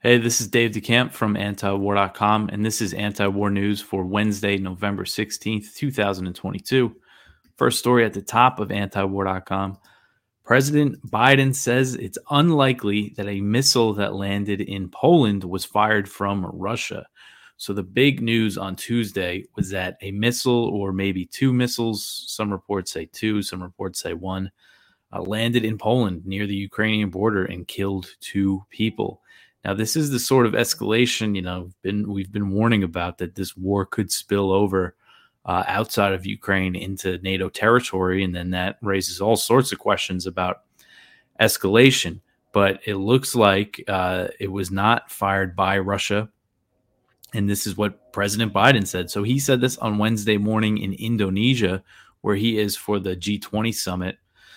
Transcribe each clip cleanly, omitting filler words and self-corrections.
Hey, this is Dave DeCamp from antiwar.com, and this is anti-war news for Wednesday, November 16th, 2022. First story at the top of antiwar.com. President Biden says it's unlikely that a missile that landed in Poland was fired from Russia. So the big news on Tuesday was that a missile, or maybe two missiles, some reports say two, some reports say one, landed in Poland near the Ukrainian border and killed two people. Now, this is the sort of escalation, we've been warning about, that this war could spill over outside of Ukraine into NATO territory, and then that raises all sorts of questions about escalation. But it looks like it was not fired by Russia, and this is what President Biden said. So he said this on Wednesday morning in Indonesia, where he is for the G20 summit.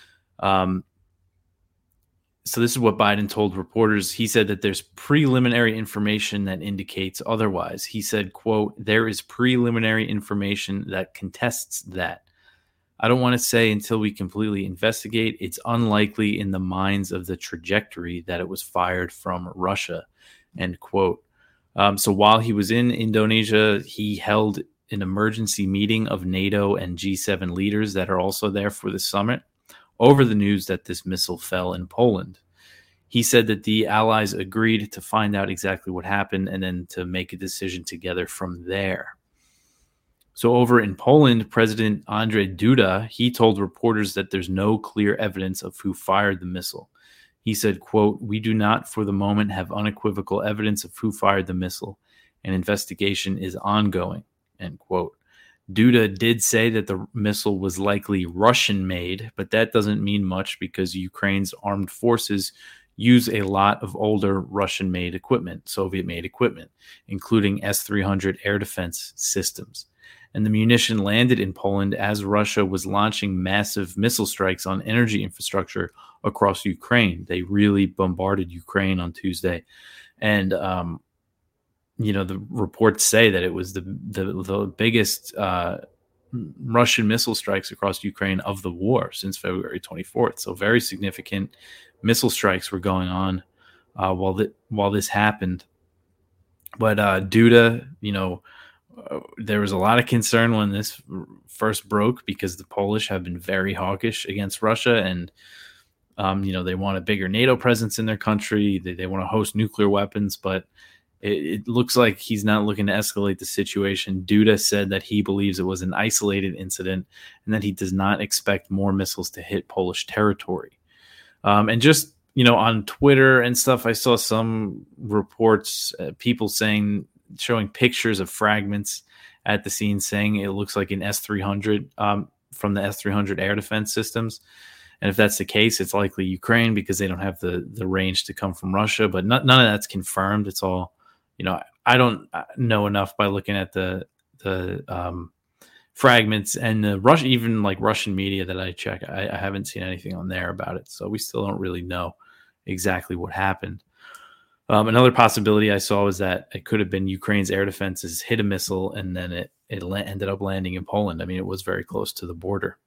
So this is what Biden told reporters. He said that there's preliminary information that indicates otherwise. He said, quote, "There is preliminary information that contests that. I don't want to say until we completely investigate. It's unlikely in the minds of the trajectory that it was fired from Russia," end quote. So while he was in Indonesia, he held an emergency meeting of NATO and G7 leaders that are also there for the summit over the news that this missile fell in Poland. He said that the allies agreed to find out exactly what happened and then to make a decision together from there. So over in Poland, President Andrzej Duda, he told reporters that there's no clear evidence of who fired the missile. He said, quote, "We do not for the moment have unequivocal evidence of who fired the missile. An investigation is ongoing," end quote. Duda did say that the missile was likely Russian-made, but that doesn't mean much because Ukraine's armed forces use a lot of older Russian-made equipment, Soviet-made equipment, including S-300 air defense systems. And the munition landed in Poland as Russia was launching massive missile strikes on energy infrastructure across Ukraine. They really bombarded Ukraine on Tuesday. And the reports say that it was the biggest Russian missile strikes across Ukraine of the war since February 24th. So very significant missile strikes were going on while this happened. But Duda, there was a lot of concern when this first broke because the Polish have been very hawkish against Russia, and they want a bigger NATO presence in their country. They want to host nuclear weapons, but it looks like he's not looking to escalate the situation. Duda said that he believes it was an isolated incident and that he does not expect more missiles to hit Polish territory. And just, on Twitter and stuff, I saw some reports, people showing pictures of fragments at the scene, saying it looks like an S-300 from the S-300 air defense systems. And if that's the case, it's likely Ukraine because they don't have the range to come from Russia. But none of that's confirmed. It's all, I don't know enough by looking at the fragments and the Russian media that I check. I haven't seen anything on there about it. So we still don't really know exactly what happened. Another possibility I saw was that it could have been Ukraine's air defenses hit a missile and then it ended up landing in Poland. I mean, it was very close to the border.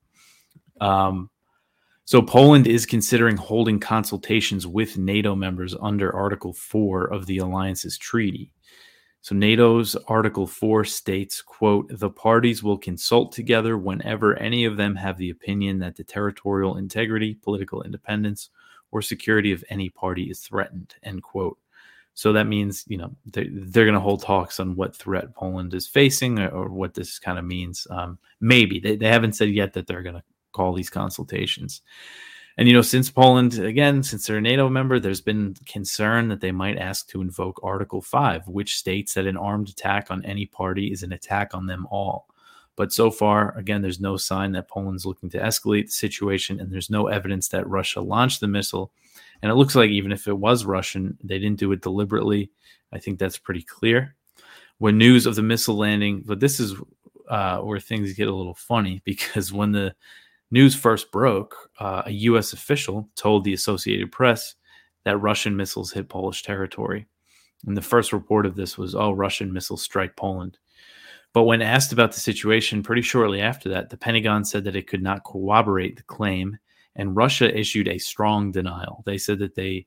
So Poland is considering holding consultations with NATO members under Article 4 of the alliance's treaty. So NATO's Article 4 states, quote, "The parties will consult together whenever any of them have the opinion that the territorial integrity, political independence, or security of any party is threatened," end quote. So that means, they're going to hold talks on what threat Poland is facing or what this kind of means. Maybe. They haven't said yet that they're going to call these consultations. And, since Poland, again, since they're a NATO member, there's been concern that they might ask to invoke Article 5, which states that an armed attack on any party is an attack on them all. But so far, again, there's no sign that Poland's looking to escalate the situation, and there's no evidence that Russia launched the missile. And it looks like even if it was Russian, they didn't do it deliberately. I think that's pretty clear. When news of the missile landing, but this is where things get a little funny, because when the news first broke, a U.S. official told the Associated Press that Russian missiles hit Polish territory. And the first report of this was, Russian missiles strike Poland. But when asked about the situation pretty shortly after that, the Pentagon said that it could not corroborate the claim, and Russia issued a strong denial. They said that they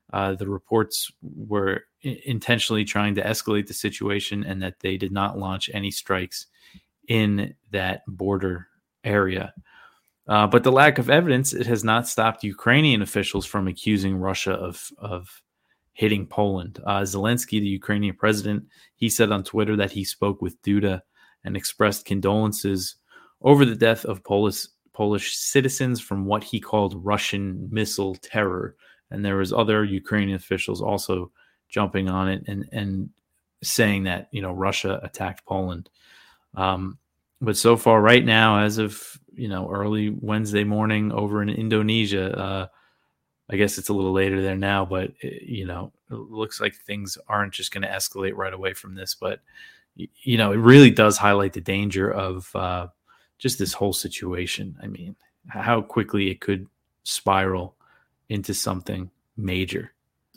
The reports were intentionally trying to escalate the situation and that they did not launch any strikes in that border area. But the lack of evidence, it has not stopped Ukrainian officials from accusing Russia of hitting Poland. Zelensky, the Ukrainian president, he said on Twitter that he spoke with Duda and expressed condolences over the death of Polish citizens from what he called Russian missile terror. And there was other Ukrainian officials also jumping on it and saying that, Russia attacked Poland. But so far right now, as of, early Wednesday morning over in Indonesia, I guess it's a little later there now, but it looks like things aren't just going to escalate right away from this. But, it really does highlight the danger of just this whole situation. I mean, how quickly it could spiral into something major.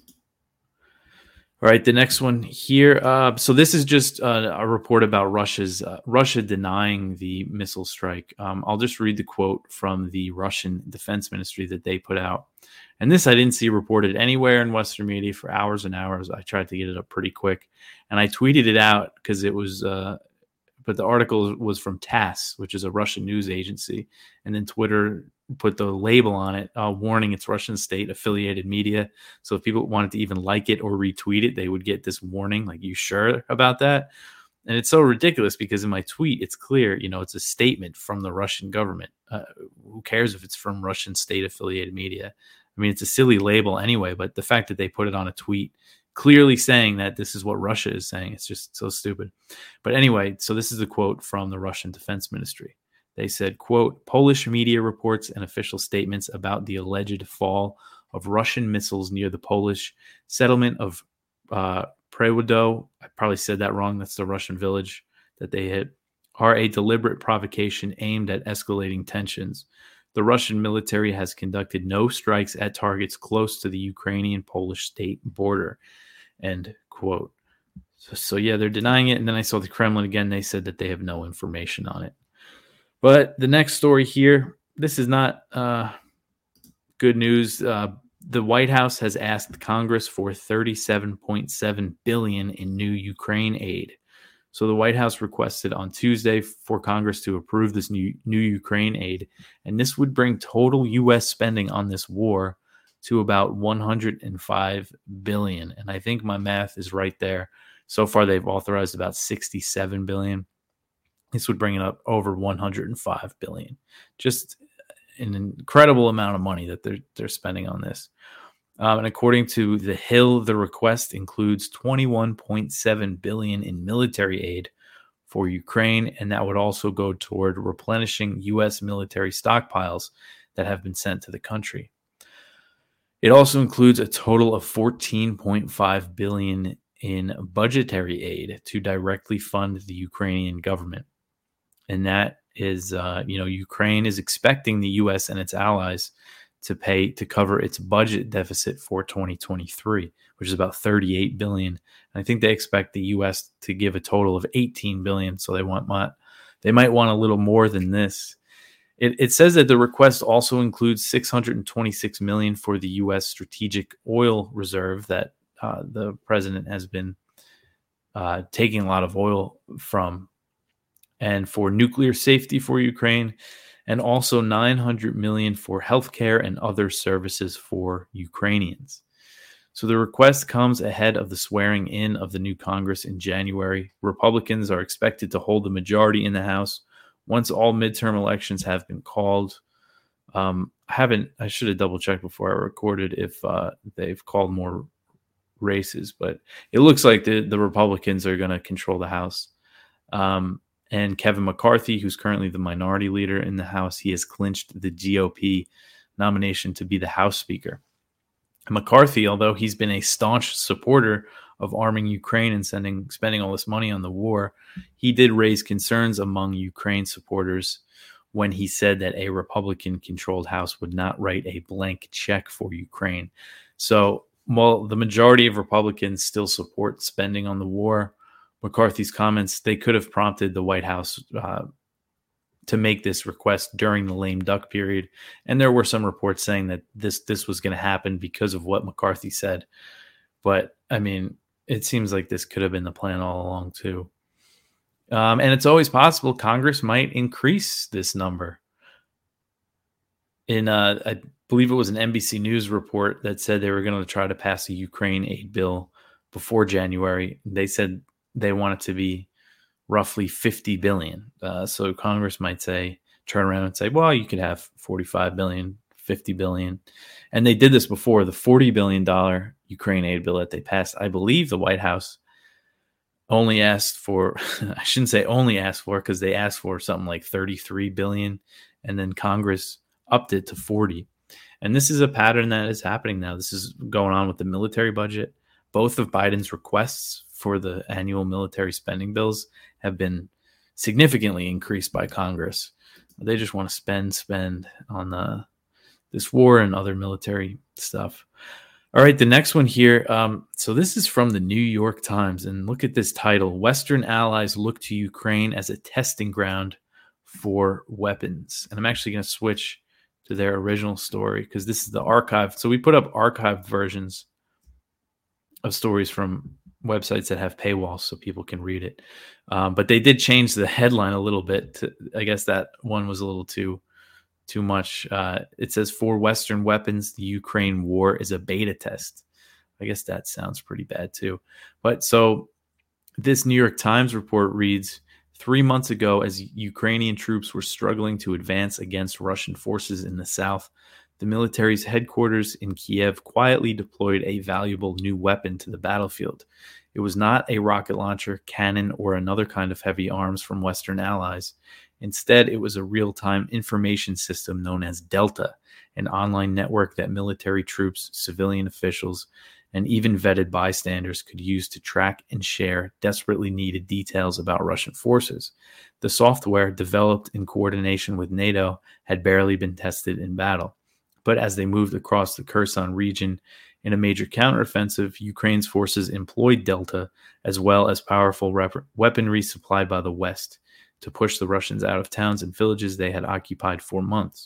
All right, the next one here. So this is just a report about Russia denying the missile strike. I'll just read the quote from the Russian Defense Ministry that they put out. And this I didn't see reported anywhere in Western media for hours and hours. I tried to get it up pretty quick. And I tweeted it out because it was, but the article was from TASS, which is a Russian news agency. And then Twitter put the label on it, warning it's Russian state-affiliated media. So if people wanted to even like it or retweet it, they would get this warning, like, you sure about that? And it's so ridiculous because in my tweet, it's clear, it's a statement from the Russian government. Who cares if it's from Russian state-affiliated media? I mean, it's a silly label anyway, but the fact that they put it on a tweet clearly saying that this is what Russia is saying, it's just so stupid. But anyway, so this is a quote from the Russian Defense Ministry. They said, quote, Polish media reports and official statements about the alleged fall of Russian missiles near the Polish settlement of Przewodo, I probably said that wrong, that's the Russian village that they hit, are a deliberate provocation aimed at escalating tensions. The Russian military has conducted no strikes at targets close to the Ukrainian-Polish state border, end quote. So yeah, they're denying it. And then I saw the Kremlin again. They said that they have no information on it. But the next story here, this is not good news. The White House has asked Congress for $37.7 billion in new Ukraine aid. So the White House requested on Tuesday for Congress to approve this new Ukraine aid, and this would bring total U.S. spending on this war to about $105 billion. And I think my math is right there. So far, they've authorized about $67 billion. This would bring it up over $105 billion. Just an incredible amount of money that they're spending on this. And according to The Hill, the request includes $21.7 billion in military aid for Ukraine, and that would also go toward replenishing U.S. military stockpiles that have been sent to the country. It also includes a total of $14.5 billion in budgetary aid to directly fund the Ukrainian government. And that is, Ukraine is expecting the U.S. and its allies to pay to cover its budget deficit for 2023, which is about $38 billion. And I think they expect the U.S. to give a total of $18 billion. So they might want a little more than this. It says that the request also includes $626 million for the U.S. strategic oil reserve that the president has been taking a lot of oil from, and for nuclear safety for Ukraine, and also $900 million for healthcare and other services for Ukrainians. So the request comes ahead of the swearing in of the new Congress in January. Republicans are expected to hold the majority in the House once all midterm elections have been called. I should have double checked before I recorded if they've called more races, but it looks like the Republicans are going to control the House. And Kevin McCarthy, who's currently the minority leader in the House, he has clinched the GOP nomination to be the House Speaker. McCarthy, although he's been a staunch supporter of arming Ukraine and spending all this money on the war, he did raise concerns among Ukraine supporters when he said that a Republican-controlled House would not write a blank check for Ukraine. So while the majority of Republicans still support spending on the war, McCarthy's comments, they could have prompted the White House to make this request during the lame duck period. And there were some reports saying that this was going to happen because of what McCarthy said. But I mean, it seems like this could have been the plan all along too. And it's always possible Congress might increase this number. I believe it was an NBC News report that said they were going to try to pass a Ukraine aid bill before January. They said they want it to be roughly 50 billion. So Congress might turn around and say, well, you could have 45 billion, 50 billion. And they did this before. The $40 billion Ukraine aid bill that they passed, I believe the White House only asked for, I shouldn't say only asked for, because they asked for something like 33 billion, and then Congress upped it to 40. And this is a pattern that is happening now. This is going on with the military budget. Both of Biden's requests for the annual military spending bills have been significantly increased by Congress. They just want to spend on this war and other military stuff. All right, the next one here. So this is from the New York Times, and look at this title: Western allies look to Ukraine as a testing ground for weapons. And I'm actually going to switch to their original story because this is the archive. So we put up archived versions of stories from websites that have paywalls so people can read it. But they did change the headline a little bit. I guess that one was a little too much. It says, for Western weapons, the Ukraine war is a beta test. I guess that sounds pretty bad too. But so this New York Times report reads, 3 months ago, as Ukrainian troops were struggling to advance against Russian forces in the south, the military's headquarters in Kiev quietly deployed a valuable new weapon to the battlefield. It was not a rocket launcher, cannon, or another kind of heavy arms from Western allies. Instead, it was a real-time information system known as Delta, an online network that military troops, civilian officials, and even vetted bystanders could use to track and share desperately needed details about Russian forces. The software, developed in coordination with NATO, had barely been tested in battle. But as they moved across the Kherson region in a major counteroffensive, Ukraine's forces employed Delta as well as powerful weaponry supplied by the West to push the Russians out of towns and villages they had occupied for months.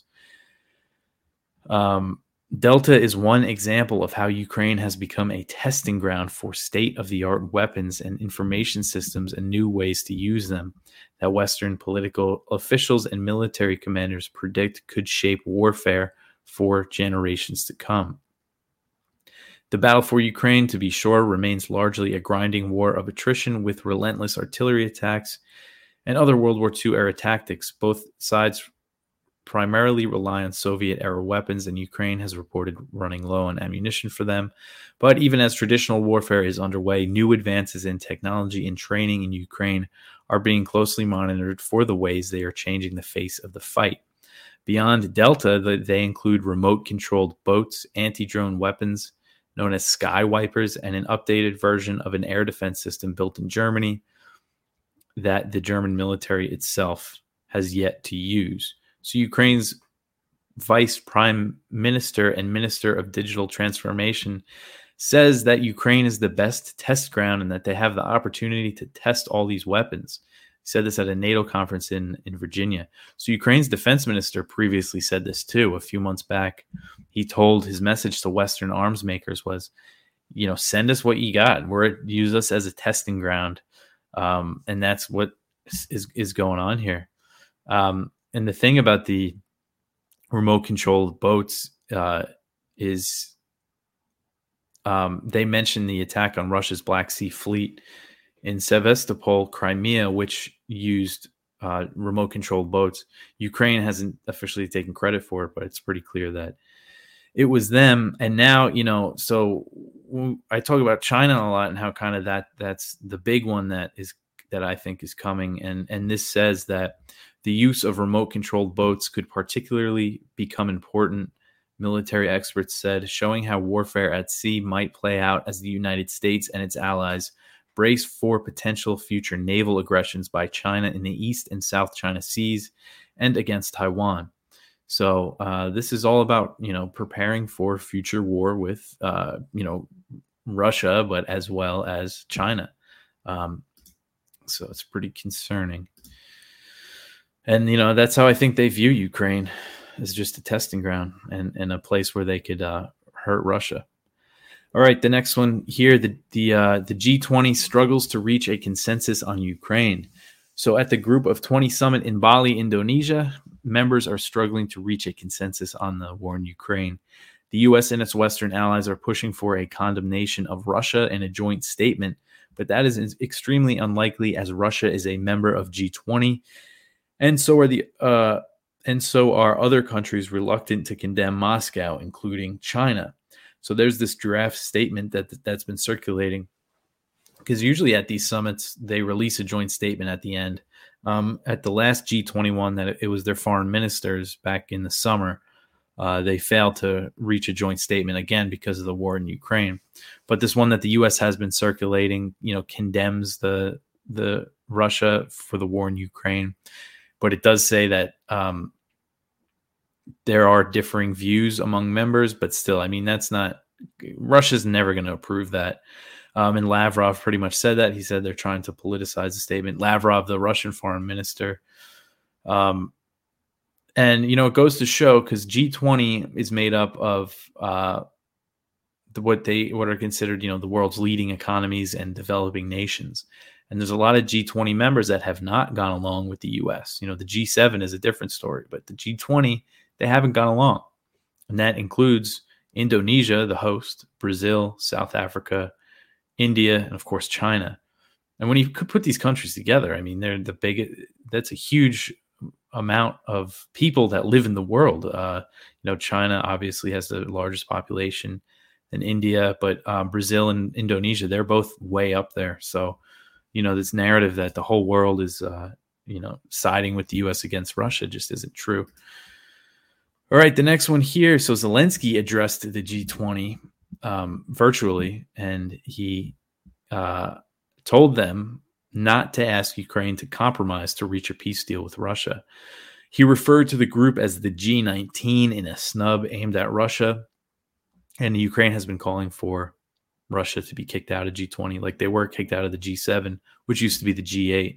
Delta is one example of how Ukraine has become a testing ground for state-of-the-art weapons and information systems and new ways to use them that Western political officials and military commanders predict could shape warfare for generations to come. The battle for Ukraine, to be sure, remains largely a grinding war of attrition with relentless artillery attacks and other World War II-era tactics. Both sides primarily rely on Soviet-era weapons, and Ukraine has reported running low on ammunition for them. But even as traditional warfare is underway, new advances in technology and training in Ukraine are being closely monitored for the ways they are changing the face of the fight. Beyond Delta, they include remote-controlled boats, anti-drone weapons known as Sky Wipers, and an updated version of an air defense system built in Germany that the German military itself has yet to use. So Ukraine's vice prime minister and minister of digital transformation says that Ukraine is the best test ground and that they have the opportunity to test all these weapons. He said this at a NATO conference in Virginia. So Ukraine's defense minister previously said this too. A few months back, he told his message to Western arms makers was, send us what you got. Use us as a testing ground. And that's what is going on here. And the thing about the remote controlled boats is they mentioned the attack on Russia's Black Sea Fleet in Sevastopol, Crimea, which used remote controlled boats. Ukraine hasn't officially taken credit for it, but it's pretty clear that it was them. And now, so I talk about China a lot and how kind of that's the big one that I think is coming. And this says that the use of remote controlled boats could particularly become important, military experts said, showing how warfare at sea might play out as the United States and its allies brace for potential future naval aggressions by China in the East and South China Seas and against Taiwan. So this is all about, preparing for future war with, Russia, but as well as China. So it's pretty concerning. And, that's how I think they view Ukraine, as just a testing ground and a place where they could hurt Russia. All right, the next one here, the G20 struggles to reach a consensus on Ukraine. So at the Group of 20 summit in Bali, Indonesia, members are struggling to reach a consensus on the war in Ukraine. The U.S. and its Western allies are pushing for a condemnation of Russia and a joint statement, but that is extremely unlikely as Russia is a member of G20, and so are other countries reluctant to condemn Moscow, including China. So there's this draft statement that's been circulating, because usually at these summits they release a joint statement at the end. At the last G21, that it was their foreign ministers back in the summer, they failed to reach a joint statement again because of the war in Ukraine. But this one that the U.S. has been circulating, condemns the Russia for the war in Ukraine. But it does say that there are differing views among members, but still, Russia's never going to approve that. And Lavrov pretty much said that. He said they're trying to politicize the statement. Lavrov, the Russian foreign minister. And, it goes to show, because G20 is made up of what are considered, the world's leading economies and developing nations. And there's a lot of G20 members that have not gone along with the U.S. The G7 is a different story, but the G20, they haven't gone along. And that includes Indonesia, the host, Brazil, South Africa, India, and of course, China. And when you could put these countries together, they're the biggest. That's a huge amount of people that live in the world. China obviously has the largest population in India, but Brazil and Indonesia, they're both way up there. So, this narrative that the whole world is, siding with the U.S. against Russia just isn't true. All right, the next one here. So Zelensky addressed the G20 virtually, and he told them not to ask Ukraine to compromise to reach a peace deal with Russia. He referred to the group as the G19 in a snub aimed at Russia, and Ukraine has been calling for Russia to be kicked out of G20, like they were kicked out of the G7, which used to be the G8.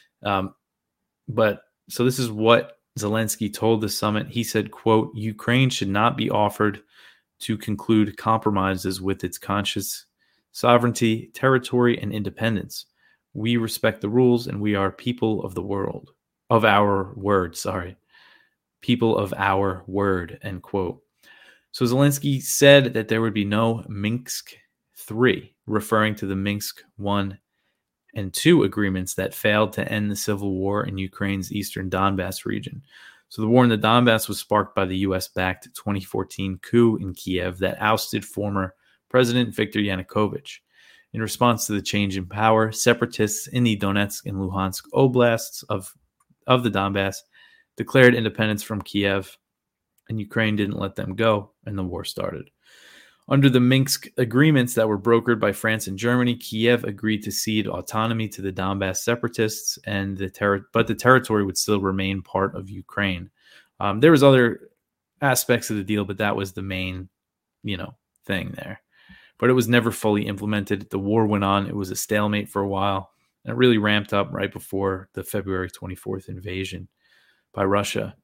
But so this is what Zelensky told the summit. He said, quote, Ukraine should not be offered to conclude compromises with its conscious sovereignty, territory, and independence. We respect the rules, and we are people of the world, of our word, people of our word, end quote. So Zelensky said that there would be no Minsk III, referring to the Minsk I and II agreements that failed to end the civil war in Ukraine's eastern Donbass region. So the war in the Donbass was sparked by the U.S.-backed 2014 coup in Kiev that ousted former President Viktor Yanukovych. In response to the change in power, separatists in the Donetsk and Luhansk oblasts of the Donbass declared independence from Kiev, and Ukraine didn't let them go, and the war started. Under the Minsk agreements that were brokered by France and Germany, Kiev agreed to cede autonomy to the Donbass separatists, and but the territory would still remain part of Ukraine. There was other aspects of the deal, but that was the main, thing there. But it was never fully implemented. The war went on. It was a stalemate for a while, and it really ramped up right before the February 24th invasion by Russia.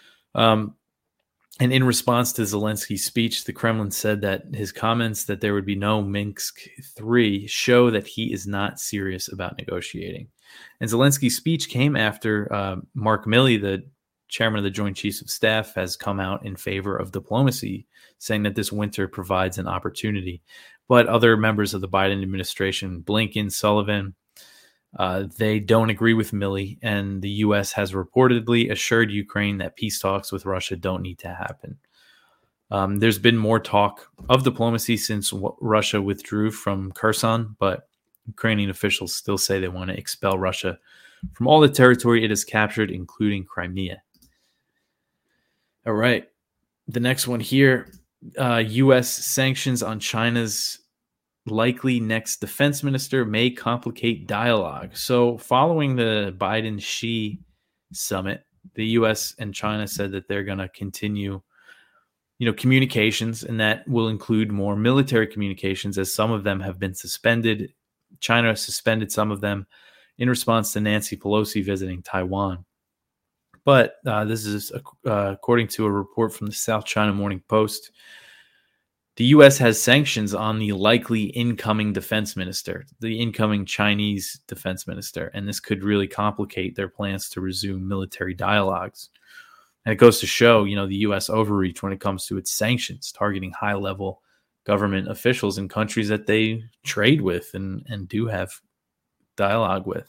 And in response to Zelensky's speech, the Kremlin said that his comments that there would be no Minsk III show that he is not serious about negotiating. And Zelensky's speech came after Mark Milley, the chairman of the Joint Chiefs of Staff, has come out in favor of diplomacy, saying that this winter provides an opportunity. But other members of the Biden administration, Blinken, Sullivan, they don't agree with Milley, and the U.S. has reportedly assured Ukraine that peace talks with Russia don't need to happen. There's been more talk of diplomacy since Russia withdrew from Kherson, but Ukrainian officials still say they want to expel Russia from all the territory it has captured, including Crimea. All right, the next one here, U.S. sanctions on China's likely next defense minister may complicate dialogue. So following the Biden-Xi summit, the U.S. and China said that they're going to continue, communications, and that will include more military communications, as some of them have been suspended. China suspended some of them in response to Nancy Pelosi visiting Taiwan. But this is according to a report from the South China Morning Post. The U.S. has sanctions on the likely incoming defense minister, the incoming Chinese defense minister, and this could really complicate their plans to resume military dialogues. And it goes to show, the U.S. overreach when it comes to its sanctions, targeting high-level government officials in countries that they trade with and do have dialogue with.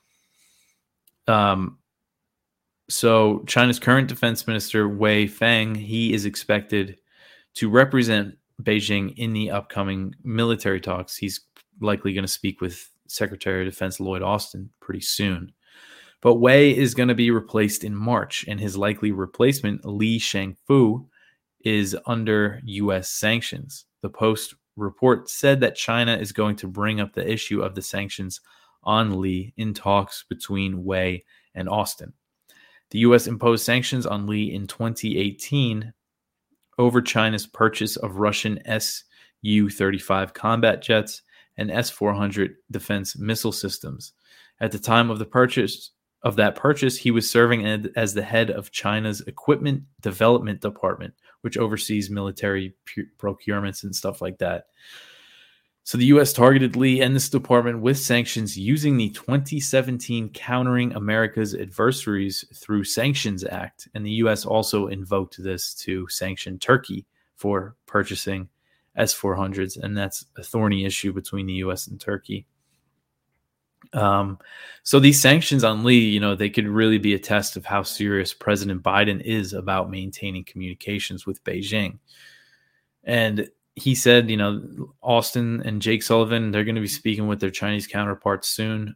So China's current defense minister, Wei Feng, he is expected to represent Beijing in the upcoming military talks. He's likely going to speak with Secretary of Defense Lloyd Austin pretty soon. But Wei is going to be replaced in March, and his likely replacement, Li Shangfu, is under U.S. sanctions. The Post report said that China is going to bring up the issue of the sanctions on Li in talks between Wei and Austin. The U.S. imposed sanctions on Li in 2018 over China's purchase of Russian Su-35 combat jets and S-400 defense missile systems. At the time of that purchase, he was serving as the head of China's Equipment Development Department, which oversees military procurements and stuff like that. So the U.S. targeted Li and this department with sanctions using the 2017 Countering America's Adversaries Through Sanctions Act. And the U.S. also invoked this to sanction Turkey for purchasing S-400s. And that's a thorny issue between the U.S. and Turkey. So these sanctions on Li, they could really be a test of how serious President Biden is about maintaining communications with Beijing. And he said, Austin and Jake Sullivan, they're going to be speaking with their Chinese counterparts soon.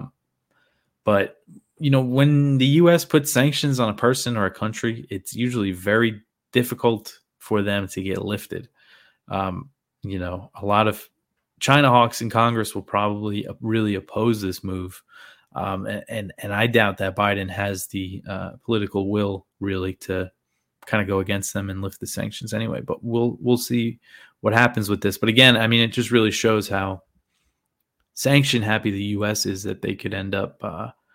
But, when the U.S. puts sanctions on a person or a country, it's usually very difficult for them to get lifted. A lot of China hawks in Congress will probably really oppose this move. And I doubt that Biden has the political will really to kind of go against them and lift the sanctions anyway. But we'll see what happens with this. But again, it just really shows how sanction happy the U.S. is, that they could end up,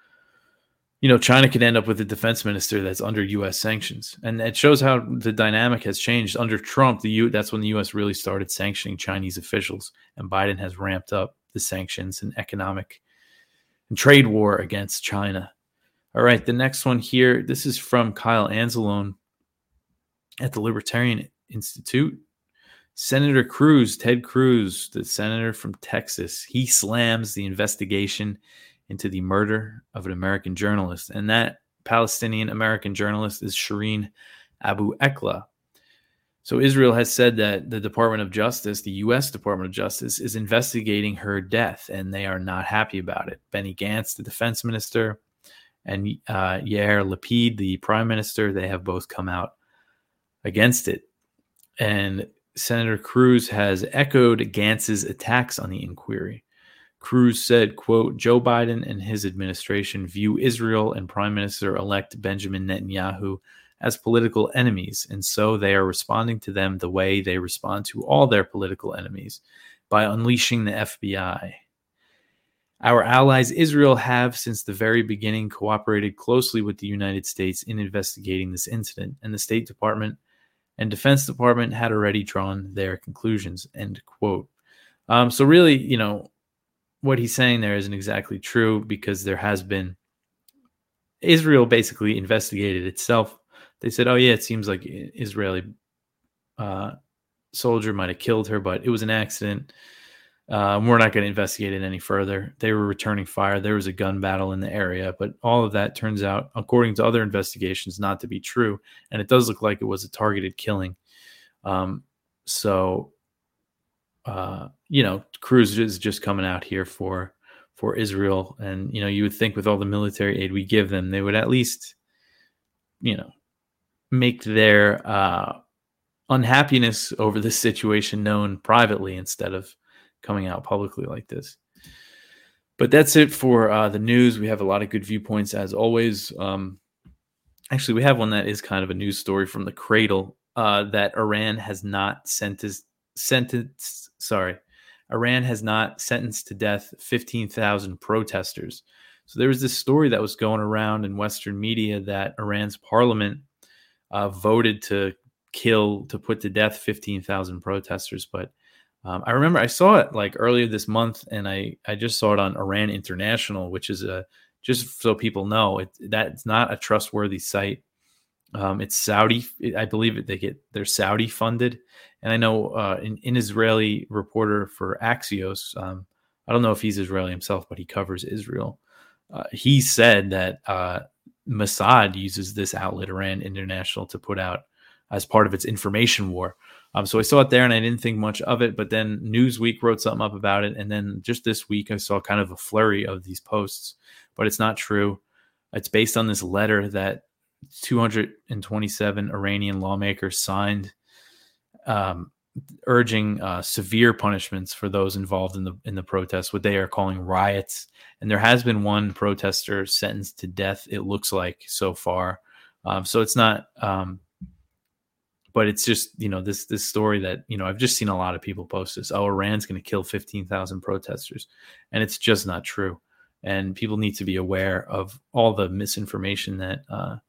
China could end up with a defense minister that's under U.S. sanctions. And it shows how the dynamic has changed. Under Trump, that's when the U.S. really started sanctioning Chinese officials. And Biden has ramped up the sanctions and economic and trade war against China. All right, the next one here, this is from Kyle Anzalone at the Libertarian Institute. Senator Cruz, Ted Cruz, the senator from Texas, he slams the investigation into the murder of an American journalist. And that Palestinian-American journalist is Shireen Abu Akleh. So Israel has said that the Department of Justice, the U.S. Department of Justice, is investigating her death, and they are not happy about it. Benny Gantz, the defense minister, and Yair Lapid, the prime minister, they have both come out against it. And Senator Cruz has echoed Gantz's attacks on the inquiry. Cruz said, quote, Joe Biden and his administration view Israel and Prime Minister-elect Benjamin Netanyahu as political enemies, and so they are responding to them the way they respond to all their political enemies, by unleashing the FBI. Our allies Israel have, since the very beginning, cooperated closely with the United States in investigating this incident, and the State Department and Defense Department had already drawn their conclusions, end quote. So really, what he's saying there isn't exactly true, because there has been, Israel basically investigated itself. They said, oh yeah, it seems like an Israeli soldier might have killed her, but it was an accident. We're not going to investigate it any further. They were returning fire. There was a gun battle in the area, but all of that turns out, according to other investigations, not to be true. And it does look like it was a targeted killing. Cruz is just coming out here for Israel. And, you would think with all the military aid we give them, they would at least, make their unhappiness over this situation known privately instead of coming out publicly like this. But that's it for the news. We have a lot of good viewpoints as always. Actually, we have one that is kind of a news story from the Cradle, that Iran has not sentenced to death 15,000 protesters. So there was this story that was going around in Western media that Iran's parliament voted to put to death 15,000 protesters. But I remember I saw it like earlier this month, and I just saw it on Iran International, which is just so people know, that's not a trustworthy site. It's Saudi. I believe they're Saudi funded. And I know an Israeli reporter for Axios, I don't know if he's Israeli himself, but he covers Israel. He said that Mossad uses this outlet, Iran International, to put out as part of its information war. So I saw it there and I didn't think much of it, but then Newsweek wrote something up about it. And then just this week, I saw kind of a flurry of these posts, but it's not true. It's based on this letter that 227 Iranian lawmakers signed, urging severe punishments for those involved in the protests, what they are calling riots. And there has been one protester sentenced to death, it looks like, so far. So it's not, but it's just, this story that, I've just seen a lot of people post this. Oh, Iran's going to kill 15,000 protesters. And it's just not true. And people need to be aware of all the misinformation that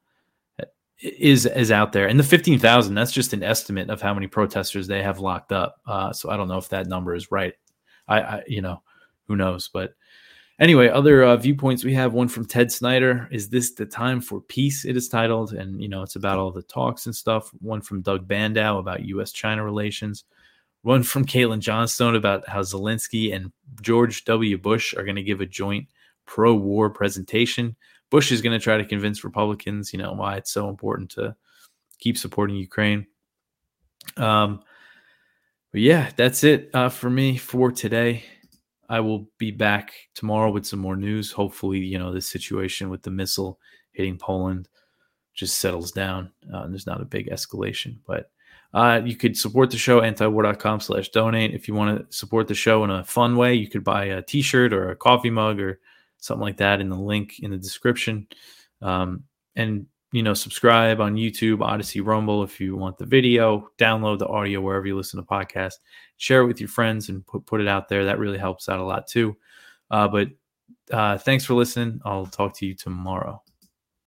is out there. And the 15,000, that's just an estimate of how many protesters they have locked up. So I don't know if that number is right. I who knows? But anyway, other viewpoints we have, one from Ted Snyder. Is this the time for peace? It is titled, and it's about all the talks and stuff. One from Doug Bandow about U.S.-China relations. One from Caitlin Johnstone about how Zelensky and George W. Bush are going to give a joint pro-war presentation. Bush is going to try to convince Republicans, why it's so important to keep supporting Ukraine. But yeah, that's it for me for today. I will be back tomorrow with some more news. Hopefully, this situation with the missile hitting Poland just settles down. And there's not a big escalation. But you could support the show, antiwar.com/donate. If you want to support the show in a fun way, you could buy a t-shirt or a coffee mug or something like that in the link in the description. And, subscribe on YouTube, Odyssey, Rumble if you want the video. Download the audio wherever you listen to podcasts. Share it with your friends and put it out there. That really helps out a lot too. But thanks for listening. I'll talk to you tomorrow.